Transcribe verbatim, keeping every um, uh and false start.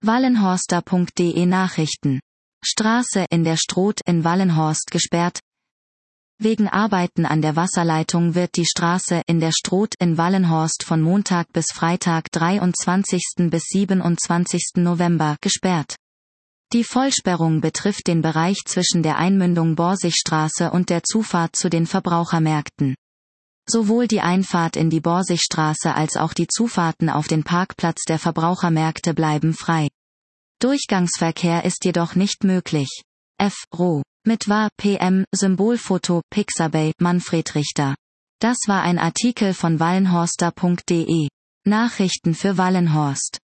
wallenhorster punkt de Nachrichten. Straße in der Stroth in Wallenhorst gesperrt. Wegen Arbeiten an der Wasserleitung wird die Straße in der Stroth in Wallenhorst von Montag bis Freitag dreiundzwanzigsten bis siebenundzwanzigsten November gesperrt. Die Vollsperrung betrifft den Bereich zwischen der Einmündung Borsigstraße und der Zufahrt zu den Verbrauchermärkten. Sowohl die Einfahrt in die Borsigstraße als auch die Zufahrten auf den Parkplatz der Verbrauchermärkte bleiben frei. Durchgangsverkehr ist jedoch nicht möglich. F. Roh. Mit war P M, Symbolfoto, Pixabay, Manfred Richter. Das war ein Artikel von wallenhorster punkt de. Nachrichten für Wallenhorst.